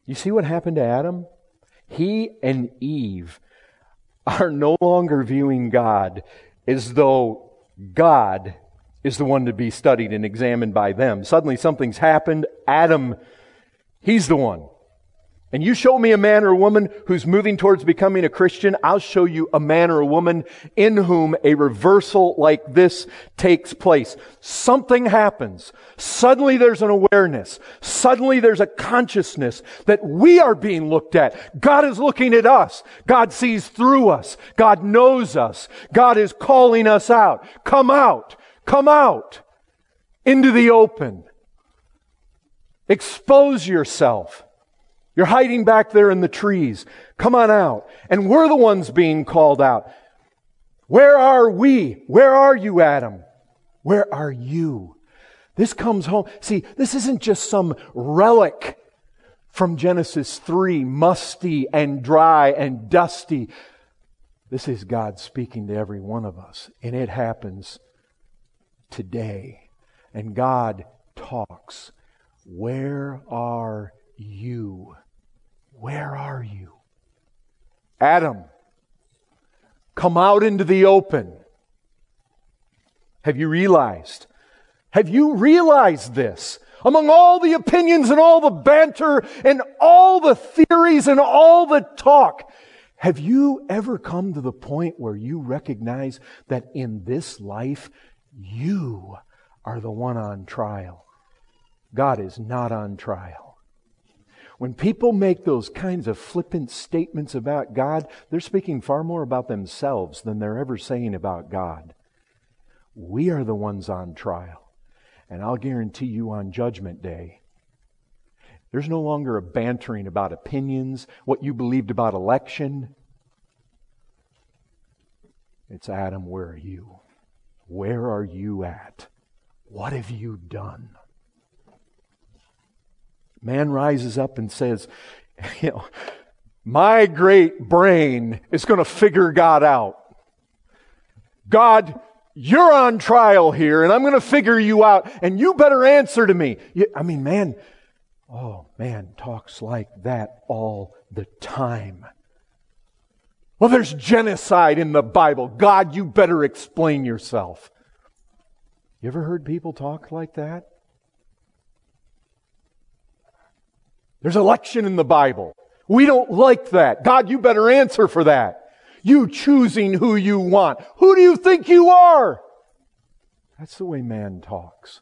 You see what happened to Adam? He and Eve are no longer viewing God as though God is the one to be studied and examined by them. Suddenly something's happened. Adam, he's the one. And you show me a man or a woman who's moving towards becoming a Christian, I'll show you a man or a woman in whom a reversal like this takes place. Something happens. Suddenly there's an awareness. Suddenly there's a consciousness that we are being looked at. God is looking at us. God sees through us. God knows us. God is calling us out. Come out. Come out into the open. Expose yourself. You're hiding back there in the trees. Come on out. And we're the ones being called out. Where are we? Where are you, Adam? Where are you? This comes home. See, this isn't just some relic from Genesis 3, musty and dry and dusty. This is God speaking to every one of us. And it happens today. And God talks. Where are you? Where are you? Adam, come out into the open. Have you realized? Have you realized this? Among all the opinions and all the banter and all the theories and all the talk, have you ever come to the point where you recognize that in this life, you are the one on trial? God is not on trial. When people make those kinds of flippant statements about God, they're speaking far more about themselves than they're ever saying about God. We are the ones on trial. And I'll guarantee you on Judgment Day, there's no longer a bantering about opinions, what you believed about election. It's Adam, where are you? Where are you at? What have you done? Man rises up and says, my great brain is going to figure God out. God, you're on trial here, and I'm going to figure you out, and you better answer to me. Man talks like that all the time. Well, there's genocide in the Bible. God, you better explain yourself. You ever heard people talk like that? There's election in the Bible. We don't like that. God, you better answer for that. You choosing who you want. Who do you think you are? That's the way man talks.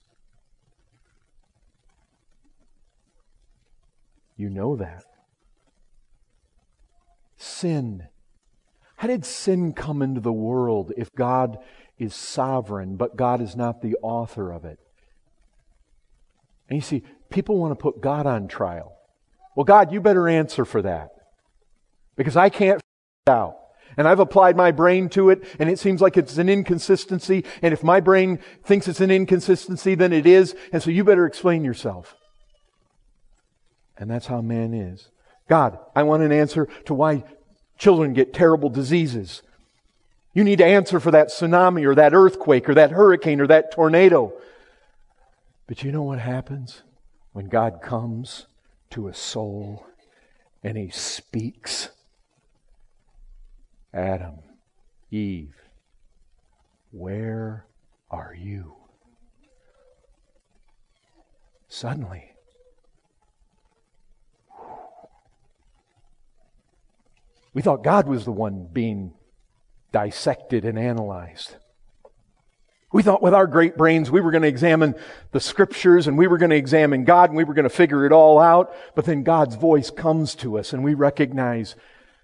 You know that. Sin. How did sin come into the world if God is sovereign, but God is not the author of it? And you see, people want to put God on trial. Well, God, you better answer for that. Because I can't figure it out. And I've applied my brain to it, and it seems like it's an inconsistency. And if my brain thinks it's an inconsistency, then it is. And so you better explain yourself. And that's how man is. God, I want an answer to why children get terrible diseases. You need to answer for that tsunami or that earthquake or that hurricane or that tornado. But you know what happens when God comes to a soul and He speaks? Adam, Eve, where are you? Suddenly, we thought God was the one being dissected and analyzed. We thought with our great brains we were going to examine the Scriptures and we were going to examine God and we were going to figure it all out. But then God's voice comes to us and we recognize,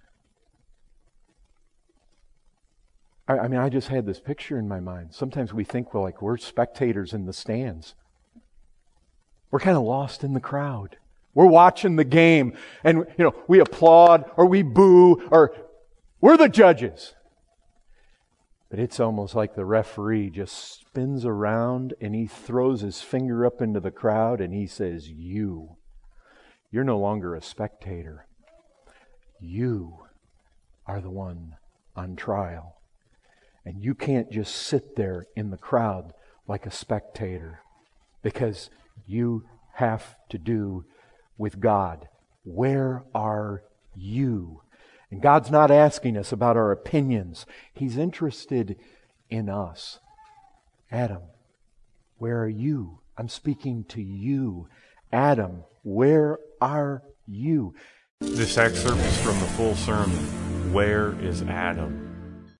I just had this picture in my mind. Sometimes we think we're spectators in the stands. We're kind of lost in the crowd. We're watching the game and we applaud or we boo or we're the judges. But it's almost like the referee just spins around and he throws his finger up into the crowd and he says, you're no longer a spectator. You are the one on trial. And you can't just sit there in the crowd like a spectator, because you have to do with God where are you? And God's not asking us about our opinions. He's interested in us. Adam, where are you? I'm speaking to you. Adam, where are you? This excerpt is from the full sermon, Where is Adam?